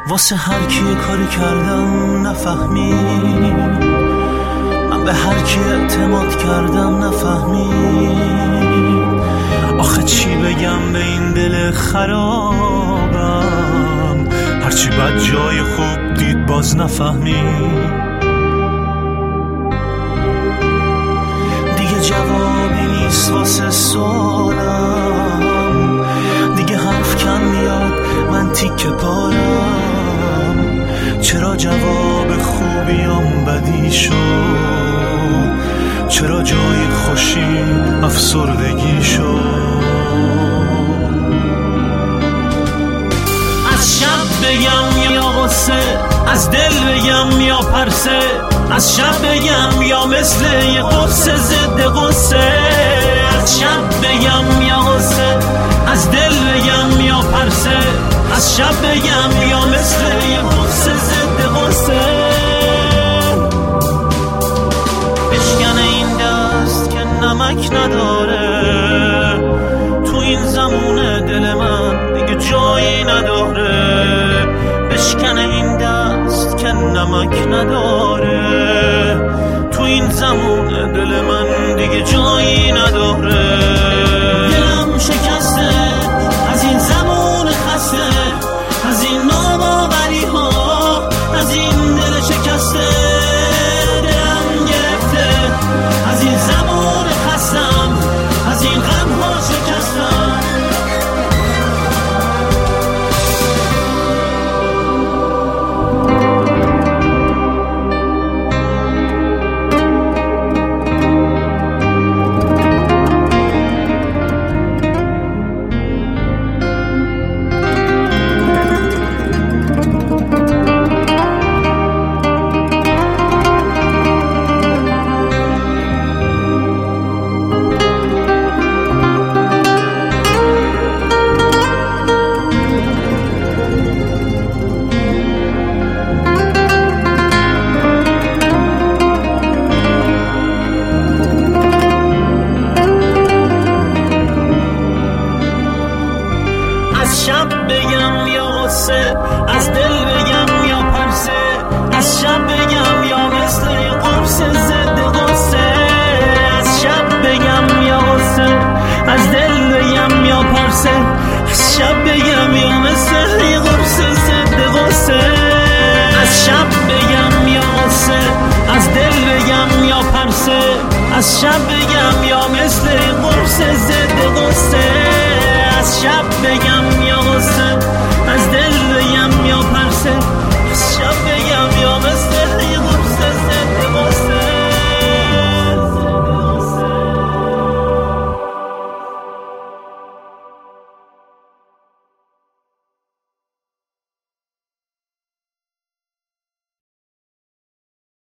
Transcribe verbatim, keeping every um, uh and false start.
واسه هر کی کاری کردم نفهمید، من به هر کی اعتماد کردم نفهمید. آخه چی بگم به این دل خرابم، هرچی بد جای خوب دید باز نفهمید. دیگه جوابی نیست واسه سوالم، دیگه حرف کم میاد من تیکه پارم. چرا جواب خوبیم بدی شد، چرا جای خوشی افسردگی شد. از شب بگم یا غصه، از دل بگم یا پرسه، از شب بگم یا مثل یه قرص ضد قصه. از شب بگم یا غصه، از دل بگم یا پرسه، از شب بگم یا مثل یه قرص ضد قصه. بشکنه این دست که نمک نداره، تو این زمونه دل من دیگه جایی نداره. بشکنه این دست که نمک نداره، تو این زمونه دل من دیگه جایی نداره. دلم شکسته از این زمان خسته، از این ناباوری ها، از این دل شکسته. دلم گرفته از این زمان خستم، از این غم ها شکستم. از شب بگم یا غصه، از دل بگم یا پرسه، از شب بگم یا مثل یه قرص ضد قصه. از شب بگم یا غصه، از دل بگم یا پرسه، از شب بگم یا مثل یه قرص ضد قصه. از شب بگم یا غصه، از دل بگم یا پرسه، از شب بگم یا مثل یه قرص ضد قصه. از شب بگم یا غصه،